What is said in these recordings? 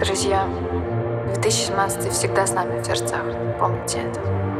Друзья, 2017 всегда с нами в сердцах. Помните это.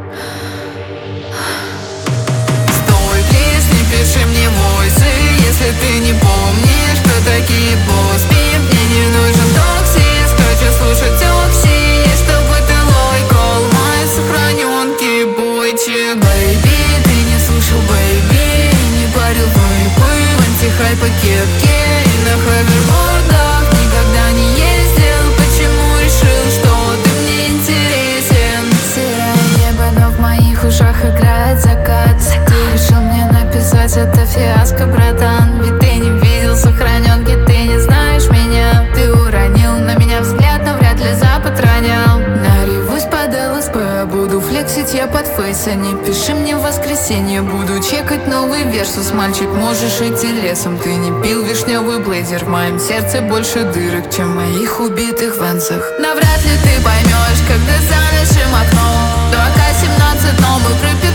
Стой, плиз, не пиши мне войсы, если ты не помнишь, кто такие босспи. Мне не нужен токсис, хочу слушать окси, чтобы ты лайкал мои сохраненки, бойчик. Бэйби, ты не слушал бэйби, не парил вайпы в антихайп по кепке и на ховербордах никогда не ездил. Почему решил, что ты мне интересен? Серое небо, но в моих ушах играет закат. Ты решил мне написать это фиаско, братан. Ведь ты не видел сохраненки, ты не знаешь меня. Ты уронил на меня взгляд, но вряд ли Запад ронял. Наревусь под ЛСП, буду флексить я под фейса. Не пиши мне в воскресенье, буду чекать новый версус. Мальчик, можешь идти лесом, ты не пил вишневый блейзер. В моем сердце больше дырок, чем в моих убитых венсах. Навряд ли ты поймешь, когда за нашим окном до АК-17 новый пропил.